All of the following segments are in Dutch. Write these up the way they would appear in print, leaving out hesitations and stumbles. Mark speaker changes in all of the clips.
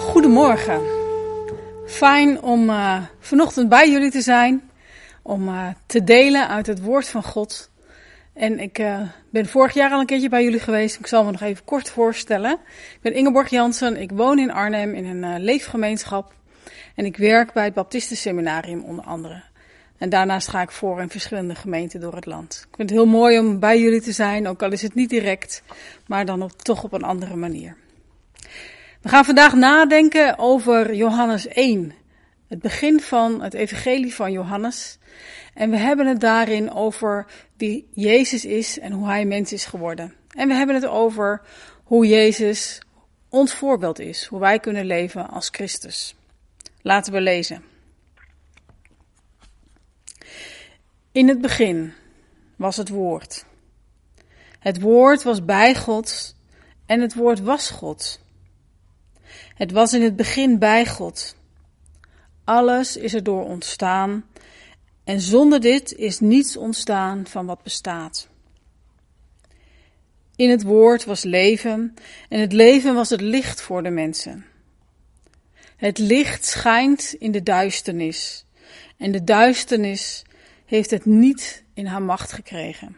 Speaker 1: Goedemorgen. Fijn om vanochtend bij jullie te zijn, om te delen uit het woord van God. En ik ben vorig jaar al een keertje bij jullie geweest. Ik zal me nog even kort voorstellen. Ik ben Ingeborg Jansen, ik woon in Arnhem in een leefgemeenschap. En ik werk bij het Baptistenseminarium onder andere. En daarnaast ga ik voor in verschillende gemeenten door het land. Ik vind het heel mooi om bij jullie te zijn, ook al is het niet direct, maar dan toch op een andere manier. We gaan vandaag nadenken over Johannes 1, het begin van het evangelie van Johannes. En we hebben het daarin over wie Jezus is en hoe hij mens is geworden. En we hebben het over hoe Jezus ons voorbeeld is, hoe wij kunnen leven als Christus. Laten we lezen. In het begin was het woord. Het woord was bij God en het woord was God. Het was in het begin bij God. Alles is erdoor ontstaan en zonder dit is niets ontstaan van wat bestaat. In het woord was leven en het leven was het licht voor de mensen. Het licht schijnt in de duisternis en de duisternis heeft het niet in haar macht gekregen.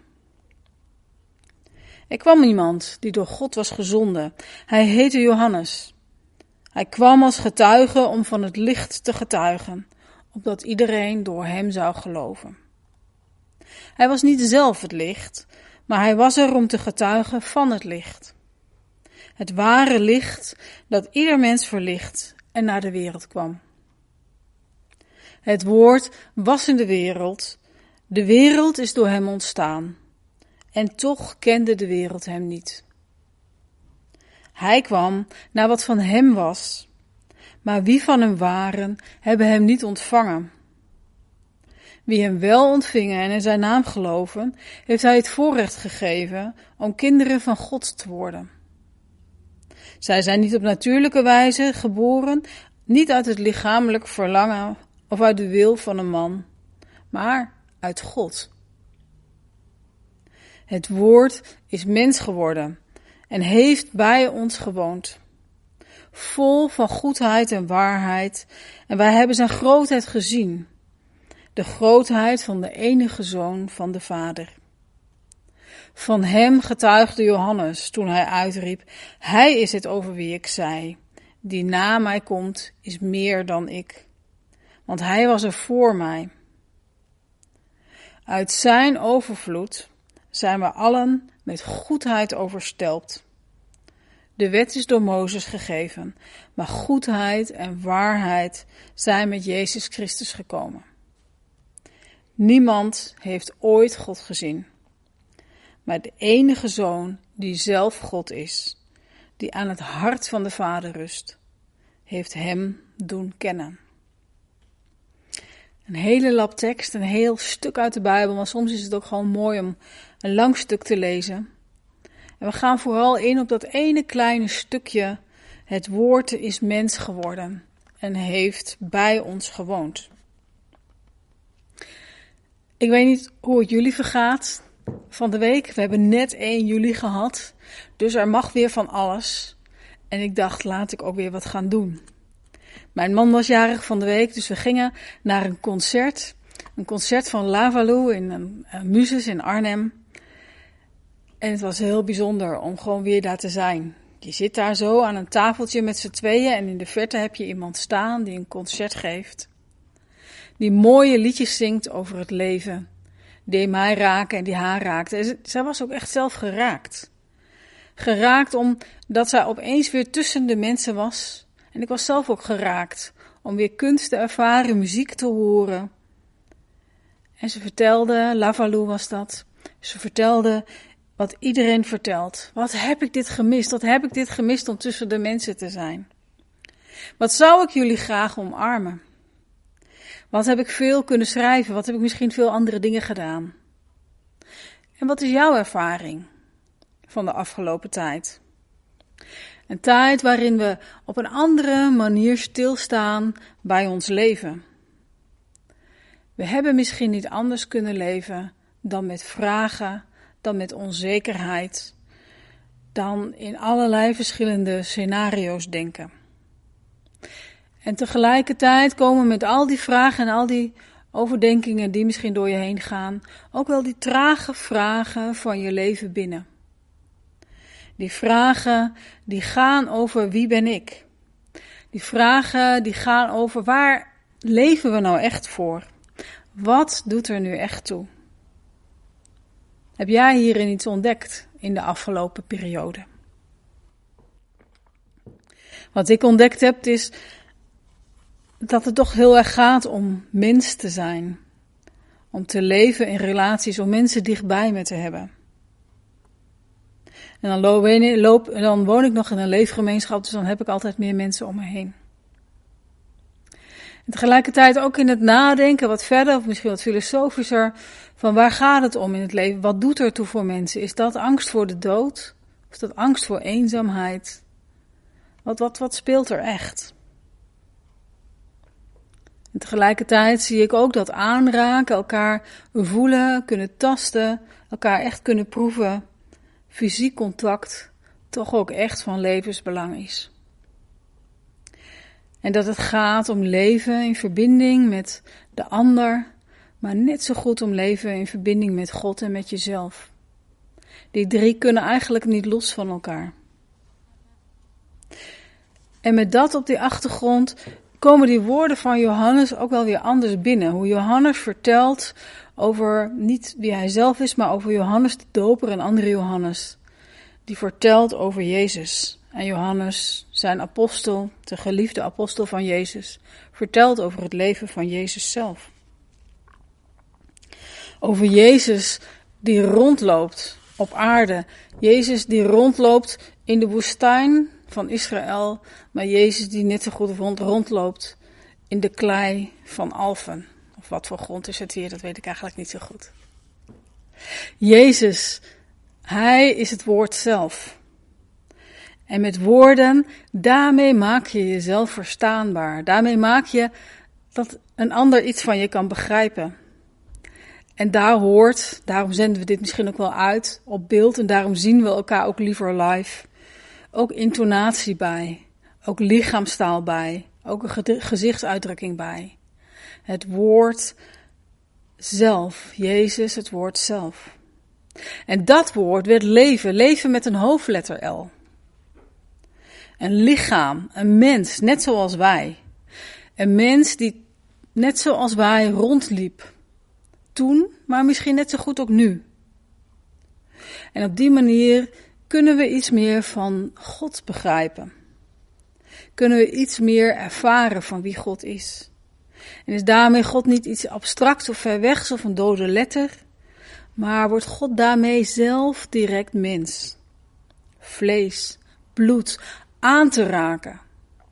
Speaker 1: Er kwam iemand die door God was gezonden. Hij heette Johannes. Hij kwam als getuige om van het licht te getuigen, opdat iedereen door hem zou geloven. Hij was niet zelf het licht, maar hij was er om te getuigen van het licht. Het ware licht dat ieder mens verlicht en naar de wereld kwam. Het woord was in de wereld is door hem ontstaan, en toch kende de wereld hem niet. Hij kwam naar wat van hem was, maar wie van hem waren, hebben hem niet ontvangen. Wie hem wel ontvingen en in zijn naam geloven, heeft hij het voorrecht gegeven om kinderen van God te worden. Zij zijn niet op natuurlijke wijze geboren, niet uit het lichamelijk verlangen of uit de wil van een man, maar uit God. Het woord is mens geworden en heeft bij ons gewoond, vol van goedheid en waarheid, en wij hebben zijn grootheid gezien, de grootheid van de enige Zoon van de Vader. Van hem getuigde Johannes toen hij uitriep, hij is het over wie ik zei, die na mij komt is meer dan ik, want hij was er voor mij. Uit zijn overvloed zijn we allen met goedheid overstelpt. De wet is door Mozes gegeven, maar goedheid en waarheid zijn met Jezus Christus gekomen. Niemand heeft ooit God gezien, maar de enige Zoon die zelf God is, die aan het hart van de Vader rust, heeft hem doen kennen. Een hele lap tekst, een heel stuk uit de Bijbel, maar soms is het ook gewoon mooi om een lang stuk te lezen. En we gaan vooral in op dat ene kleine stukje, het woord is mens geworden en heeft bij ons gewoond. Ik weet niet hoe het jullie vergaat van de week. We hebben net 1 juli gehad, dus er mag weer van alles. En ik dacht, laat ik ook weer wat gaan doen. Mijn man was jarig van de week, dus we gingen naar een concert. Een concert van Lavalu in een Muses in Arnhem. En het was heel bijzonder om gewoon weer daar te zijn. Je zit daar zo aan een tafeltje met z'n tweeën en in de verte heb je iemand staan die een concert geeft. Die mooie liedjes zingt over het leven. Die mij raken en die haar raakte. En zij was ook echt zelf geraakt. Geraakt omdat zij opeens weer tussen de mensen was. En ik was zelf ook geraakt om weer kunst te ervaren, muziek te horen. En ze vertelde, Lavalu was dat, ze vertelde wat iedereen vertelt. Wat heb ik dit gemist? Wat heb ik dit gemist om tussen de mensen te zijn? Wat zou ik jullie graag omarmen? Wat heb ik veel kunnen schrijven? Wat heb ik misschien veel andere dingen gedaan? En wat is jouw ervaring van de afgelopen tijd? Een tijd waarin we op een andere manier stilstaan bij ons leven. We hebben misschien niet anders kunnen leven dan met vragen, dan met onzekerheid, dan in allerlei verschillende scenario's denken. En tegelijkertijd komen met al die vragen en al die overdenkingen die misschien door je heen gaan, ook wel die trage vragen van je leven binnen. Die vragen die gaan over wie ben ik? Die vragen die gaan over waar leven we nou echt voor? Wat doet er nu echt toe? Heb jij hierin iets ontdekt in de afgelopen periode? Wat ik ontdekt heb is dat het toch heel erg gaat om mens te zijn. Om te leven in relaties, om mensen dichtbij me te hebben. En dan woon ik nog in een leefgemeenschap, dus dan heb ik altijd meer mensen om me heen. En tegelijkertijd ook in het nadenken, wat verder, of misschien wat filosofischer, van waar gaat het om in het leven? Wat doet er toe voor mensen? Is dat angst voor de dood? Of is dat angst voor eenzaamheid? Wat speelt er echt? En tegelijkertijd zie ik ook dat aanraken, elkaar voelen, kunnen tasten, elkaar echt kunnen proeven, fysiek contact toch ook echt van levensbelang is. En dat het gaat om leven in verbinding met de ander, maar net zo goed om leven in verbinding met God en met jezelf. Die drie kunnen eigenlijk niet los van elkaar. En met dat op die achtergrond komen die woorden van Johannes ook wel weer anders binnen. Hoe Johannes vertelt over niet wie hij zelf is, maar over Johannes de Doper en andere Johannes. Die vertelt over Jezus. En Johannes, zijn apostel, de geliefde apostel van Jezus, vertelt over het leven van Jezus zelf. Over Jezus die rondloopt op aarde. Jezus die rondloopt in de woestijn van Israël, maar Jezus die net zo goed rondloopt in de klei van Alphen. Of wat voor grond is het hier, dat weet ik eigenlijk niet zo goed. Jezus, hij is het woord zelf. En met woorden, daarmee maak je jezelf verstaanbaar. Daarmee maak je dat een ander iets van je kan begrijpen. En daarom zenden we dit misschien ook wel uit op beeld en daarom zien we elkaar ook liever live. Ook intonatie bij, ook lichaamstaal bij, ook een gezichtsuitdrukking bij. Het woord zelf, Jezus, het woord zelf. En dat woord werd leven met een hoofdletter L. Een lichaam, een mens, net zoals wij. Een mens die net zoals wij rondliep. Toen, maar misschien net zo goed ook nu. En op die manier kunnen we iets meer van God begrijpen. Kunnen we iets meer ervaren van wie God is. En is daarmee God niet iets abstracts of ver wegs of een dode letter, maar wordt God daarmee zelf direct mens. Vlees, bloed, aan te raken.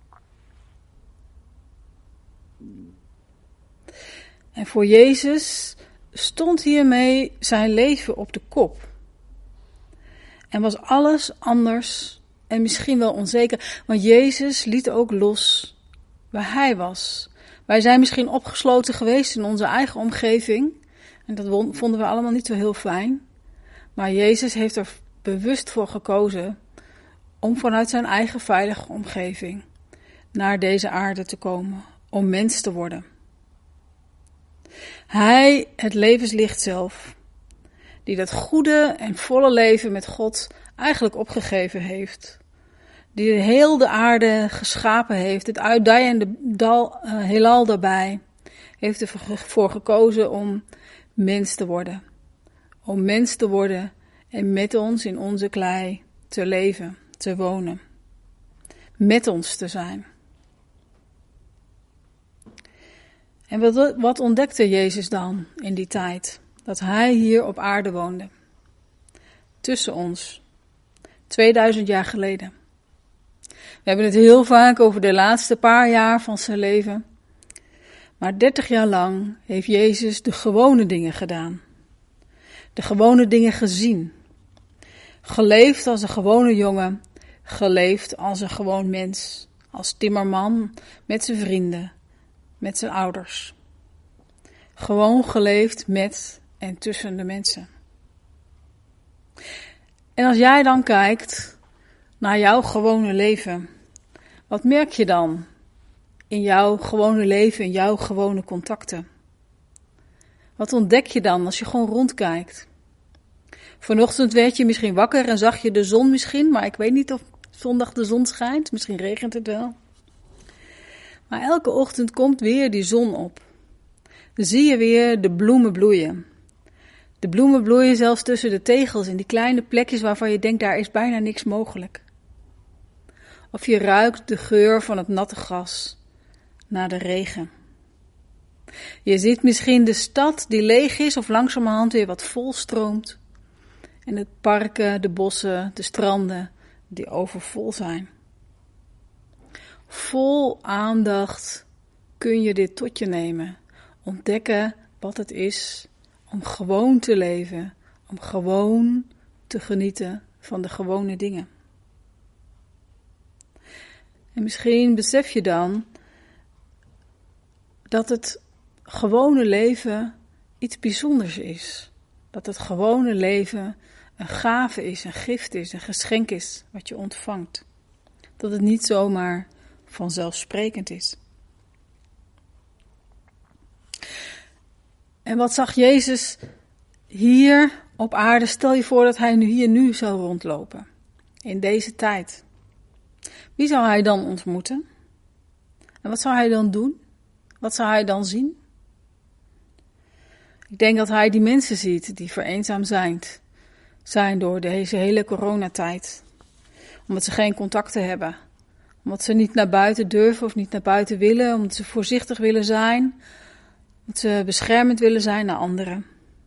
Speaker 1: En voor Jezus stond hiermee zijn leven op de kop. En was alles anders en misschien wel onzeker. Want Jezus liet ook los waar hij was. Wij zijn misschien opgesloten geweest in onze eigen omgeving. En dat vonden we allemaal niet zo heel fijn. Maar Jezus heeft er bewust voor gekozen om vanuit zijn eigen veilige omgeving naar deze aarde te komen. Om mens te worden. Hij, het levenslicht zelf, die dat goede en volle leven met God eigenlijk opgegeven heeft. Die heel de aarde geschapen heeft, het uitdijende heelal daarbij, heeft ervoor gekozen om mens te worden. Om mens te worden en met ons in onze klei te leven, te wonen. Met ons te zijn. En wat ontdekte Jezus dan in die tijd? Dat hij hier op aarde woonde. Tussen ons. 2000 jaar geleden. We hebben het heel vaak over de laatste paar jaar van zijn leven. Maar 30 jaar lang heeft Jezus de gewone dingen gedaan. De gewone dingen gezien. Geleefd als een gewone jongen. Geleefd als een gewoon mens. Als timmerman met zijn vrienden. Met zijn ouders. Gewoon geleefd met en tussen de mensen. En als jij dan kijkt naar jouw gewone leven, wat merk je dan in jouw gewone leven, in jouw gewone contacten? Wat ontdek je dan als je gewoon rondkijkt? Vanochtend werd je misschien wakker en zag je de zon misschien, maar ik weet niet of zondag de zon schijnt. Misschien regent het wel. Maar elke ochtend komt weer die zon op. Dan zie je weer de bloemen bloeien. De bloemen bloeien zelfs tussen de tegels in die kleine plekjes waarvan je denkt, daar is bijna niks mogelijk. Of je ruikt de geur van het natte gras na de regen. Je ziet misschien de stad die leeg is of langzamerhand weer wat volstroomt. En de parken, de bossen, de stranden die overvol zijn. Vol aandacht kun je dit tot je nemen. Ontdekken wat het is om gewoon te leven. Om gewoon te genieten van de gewone dingen. En misschien besef je dan dat het gewone leven iets bijzonders is. Dat het gewone leven een gave is, een gift is, een geschenk is wat je ontvangt. Dat het niet zomaar vanzelfsprekend is. En wat zag Jezus hier op aarde? Stel je voor dat hij nu zou rondlopen. In deze tijd. Wie zou hij dan ontmoeten? En wat zou hij dan doen? Wat zou hij dan zien? Ik denk dat hij die mensen ziet die vereenzaamd zijn door deze hele coronatijd. Omdat ze geen contacten hebben. Omdat ze niet naar buiten durven of niet naar buiten willen. Omdat ze voorzichtig willen zijn. Omdat ze beschermend willen zijn naar anderen.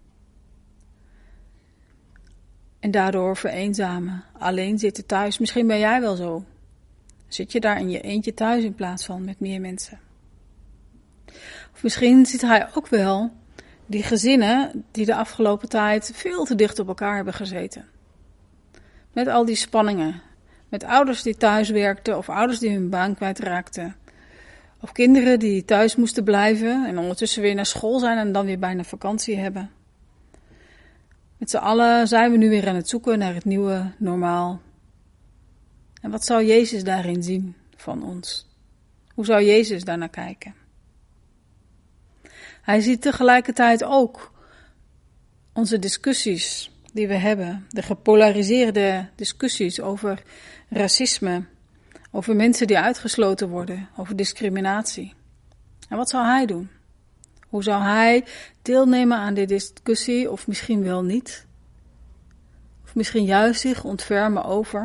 Speaker 1: En daardoor vereenzamen. Alleen zitten thuis. Misschien ben jij wel zo. Zit je daar in je eentje thuis in plaats van met meer mensen. Of misschien ziet hij ook wel die gezinnen die de afgelopen tijd veel te dicht op elkaar hebben gezeten. Met al die spanningen. Met ouders die thuis werkten of ouders die hun baan kwijtraakten. Of kinderen die thuis moesten blijven en ondertussen weer naar school zijn en dan weer bijna vakantie hebben. Met z'n allen zijn we nu weer aan het zoeken naar het nieuwe normaal. En wat zou Jezus daarin zien van ons? Hoe zou Jezus daarnaar kijken? Hij ziet tegelijkertijd ook onze discussies die we hebben. De gepolariseerde discussies over racisme. Over mensen die uitgesloten worden. Over discriminatie. En wat zou hij doen? Hoe zou hij deelnemen aan die discussie of misschien wel niet? Of misschien juist zich ontfermen over?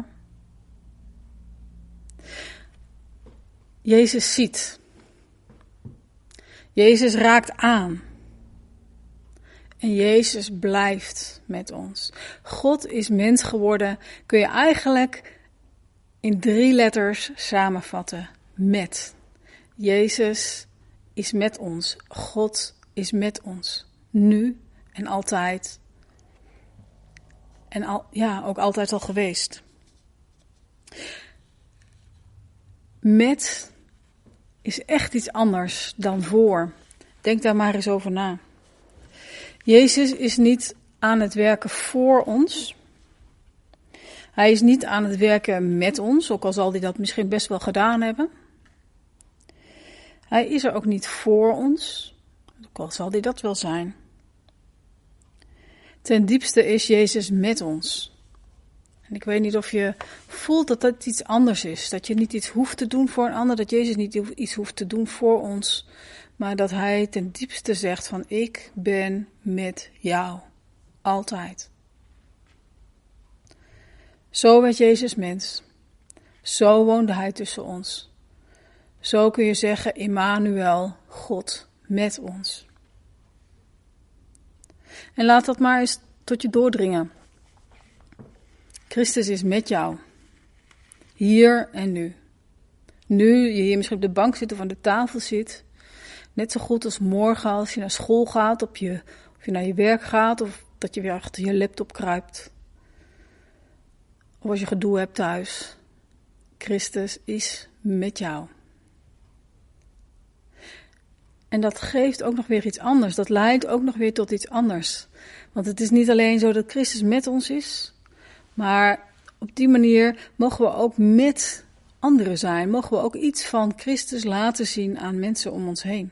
Speaker 1: Jezus ziet. Jezus raakt aan. En Jezus blijft met ons. God is mens geworden, kun je eigenlijk in 3 letters samenvatten. Met. Jezus is met ons. God is met ons. Nu en altijd. En ook altijd al geweest. Met is echt iets anders dan voor. Denk daar maar eens over na. Jezus is niet aan het werken voor ons. Hij is niet aan het werken met ons, ook al zal hij dat misschien best wel gedaan hebben. Hij is er ook niet voor ons, ook al zal hij dat wel zijn. Ten diepste is Jezus met ons. En ik weet niet of je voelt dat dat iets anders is. Dat je niet iets hoeft te doen voor een ander. Dat Jezus niet iets hoeft te doen voor ons. Maar dat hij ten diepste zegt van ik ben met jou. Altijd. Zo werd Jezus mens. Zo woonde hij tussen ons. Zo kun je zeggen Immanuel, God met ons. En laat dat maar eens tot je doordringen. Christus is met jou. Hier en nu. Nu je hier misschien op de bank zit of aan de tafel zit. Net zo goed als morgen als je naar school gaat, of je naar je werk gaat. Of dat je weer achter je laptop kruipt. Of als je gedoe hebt thuis. Christus is met jou. En dat geeft ook nog weer iets anders. Dat leidt ook nog weer tot iets anders. Want het is niet alleen zo dat Christus met ons is. Maar op die manier mogen we ook met anderen zijn, mogen we ook iets van Christus laten zien aan mensen om ons heen.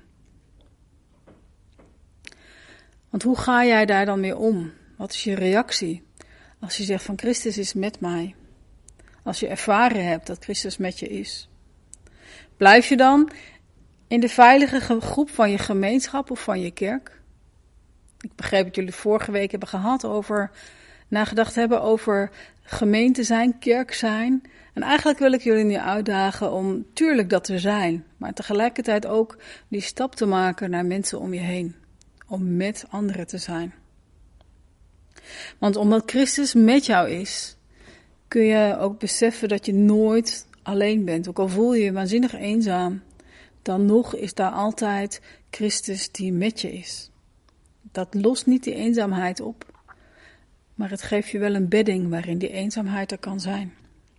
Speaker 1: Want hoe ga jij daar dan mee om? Wat is je reactie als je zegt van Christus is met mij? Als je ervaren hebt dat Christus met je is. Blijf je dan in de veilige groep van je gemeenschap of van je kerk? Ik begreep dat jullie vorige week hebben nagedacht hebben over gemeente zijn, kerk zijn. En eigenlijk wil ik jullie nu uitdagen om tuurlijk dat te zijn, maar tegelijkertijd ook die stap te maken naar mensen om je heen. Om met anderen te zijn. Want omdat Christus met jou is, kun je ook beseffen dat je nooit alleen bent. Ook al voel je je waanzinnig eenzaam, dan nog is daar altijd Christus die met je is. Dat lost niet die eenzaamheid op, maar het geeft je wel een bedding waarin die eenzaamheid er kan zijn.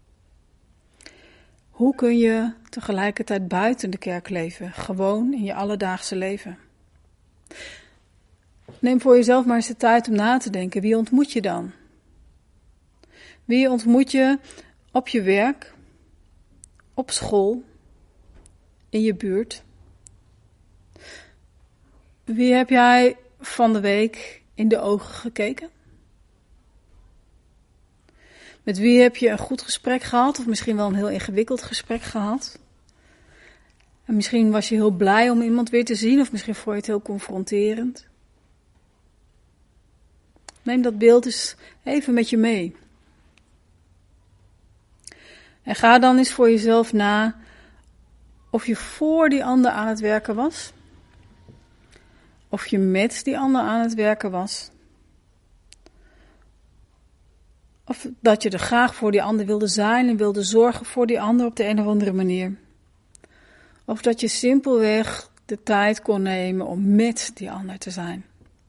Speaker 1: Hoe kun je tegelijkertijd buiten de kerk leven, gewoon in je alledaagse leven? Neem voor jezelf maar eens de tijd om na te denken, wie ontmoet je dan? Wie ontmoet je op je werk, op school, in je buurt? Wie heb jij van de week in de ogen gekeken? Met wie heb je een goed gesprek gehad of misschien wel een heel ingewikkeld gesprek gehad? En misschien was je heel blij om iemand weer te zien of misschien vond je het heel confronterend. Neem dat beeld eens even met je mee. En ga dan eens voor jezelf na of je voor die ander aan het werken was. Of je met die ander aan het werken was. Of dat je er graag voor die ander wilde zijn en wilde zorgen voor die ander op de een of andere manier. Of dat je simpelweg de tijd kon nemen om met die ander te zijn.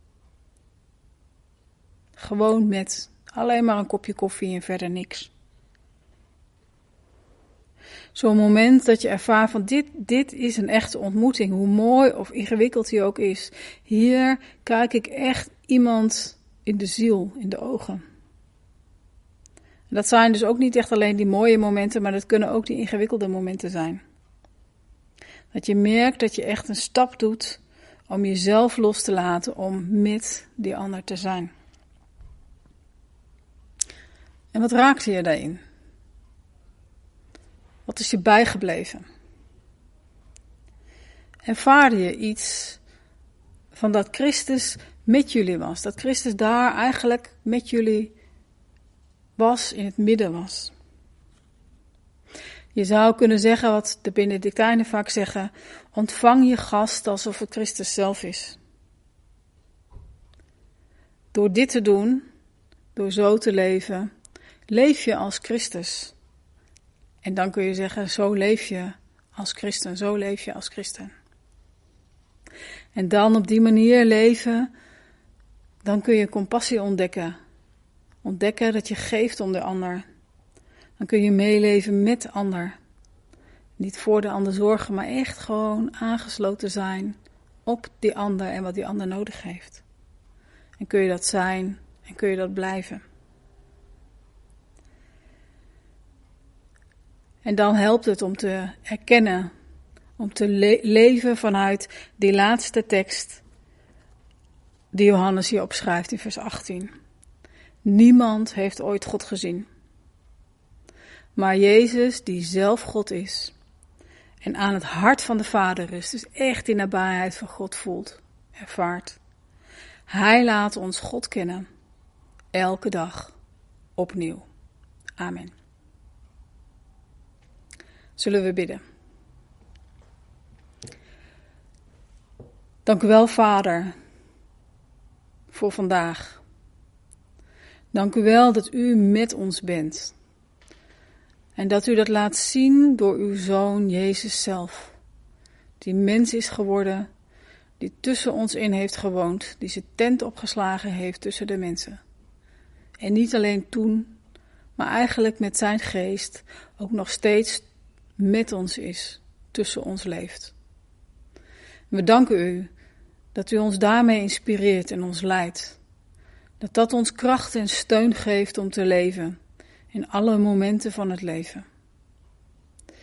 Speaker 1: Gewoon met, alleen maar een kopje koffie en verder niks. Zo'n moment dat je ervaart van dit is een echte ontmoeting, hoe mooi of ingewikkeld die ook is. Hier kijk ik echt iemand in de ziel, in de ogen. En dat zijn dus ook niet echt alleen die mooie momenten, maar dat kunnen ook die ingewikkelde momenten zijn. Dat je merkt dat je echt een stap doet om jezelf los te laten om met die ander te zijn. En wat raakte je daarin? Wat is je bijgebleven? Ervaarde je iets van dat Christus met jullie was? Dat Christus daar eigenlijk met jullie was, in het midden was? Je zou kunnen zeggen wat de Benedictijnen vaak zeggen: ontvang je gast alsof het Christus zelf is. Door dit te doen, door zo te leven, leef je als Christus. En dan kun je zeggen, zo leef je als christen, zo leef je als christen. En dan op die manier leven, dan kun je compassie ontdekken. Ontdekken dat je geeft om de ander. Dan kun je meeleven met de ander. Niet voor de ander zorgen, maar echt gewoon aangesloten zijn op die ander en wat die ander nodig heeft. En kun je dat zijn en kun je dat blijven. En dan helpt het om te erkennen, om te leven vanuit die laatste tekst die Johannes hier opschrijft in vers 18. Niemand heeft ooit God gezien. Maar Jezus, die zelf God is en aan het hart van de Vader rust, dus echt die nabijheid van God voelt, ervaart. Hij laat ons God kennen, elke dag opnieuw. Amen. Zullen we bidden. Dank u wel, Vader, voor vandaag. Dank u wel dat u met ons bent. En dat u dat laat zien door uw Zoon Jezus zelf. Die mens is geworden, die tussen ons in heeft gewoond, die zijn tent opgeslagen heeft tussen de mensen. En niet alleen toen, maar eigenlijk met zijn geest ook nog steeds met ons is, tussen ons leeft. We danken u dat u ons daarmee inspireert en ons leidt. Dat ons kracht en steun geeft om te leven in alle momenten van het leven.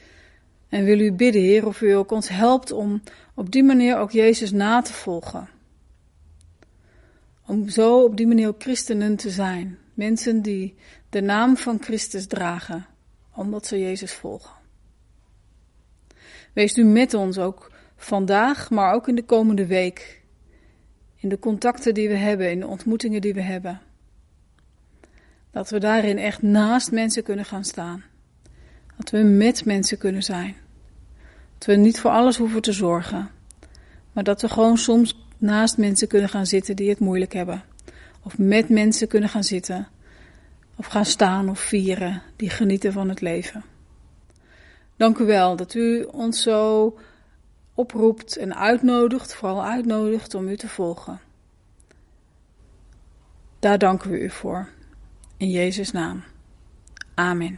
Speaker 1: En wil u bidden, Heer, of u ook ons helpt om op die manier ook Jezus na te volgen. Om zo op die manier ook christenen te zijn. Mensen die de naam van Christus dragen, omdat ze Jezus volgen. Wees u met ons ook vandaag, maar ook in de komende week. In de contacten die we hebben, in de ontmoetingen die we hebben. Dat we daarin echt naast mensen kunnen gaan staan. Dat we met mensen kunnen zijn. Dat we niet voor alles hoeven te zorgen. Maar dat we gewoon soms naast mensen kunnen gaan zitten die het moeilijk hebben. Of met mensen kunnen gaan zitten. Of gaan staan of vieren die genieten van het leven. Dank u wel dat u ons zo oproept en uitnodigt, vooral uitnodigt om u te volgen. Daar danken we u voor. In Jezus' naam. Amen.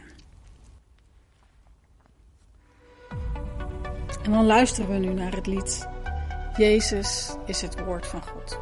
Speaker 1: En dan luisteren we nu naar het lied Jezus is het woord van God.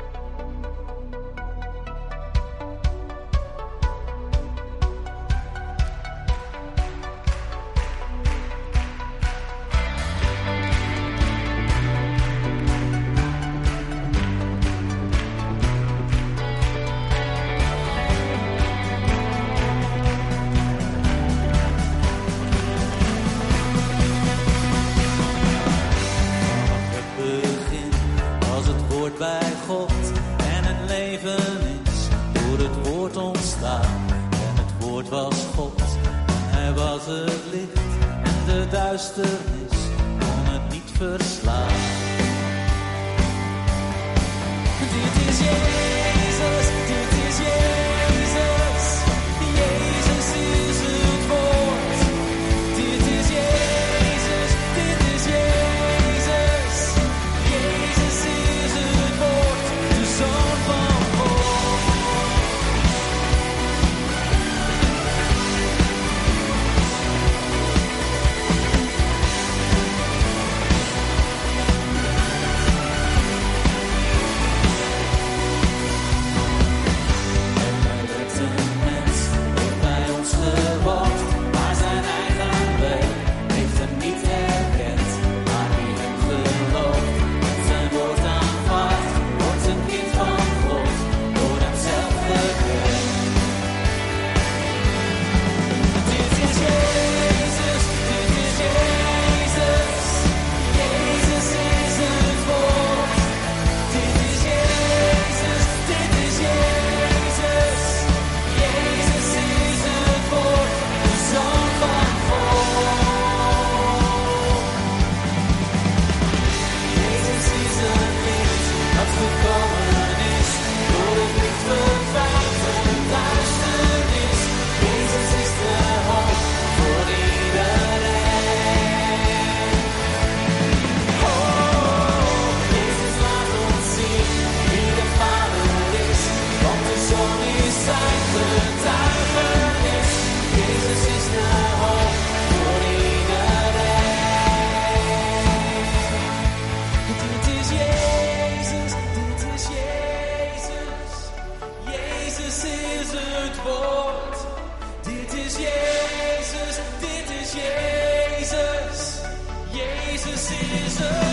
Speaker 2: Bij God en het leven is door het woord ontstaan. En het woord was God en hij was het licht. En de duisternis kon het niet verslaan. Dit is Jezus, dit is Jezus. Jezus is het woord. Dit is Jezus, dit is Jezus. Jezus is het woord, de Zoon van God. Jezus is het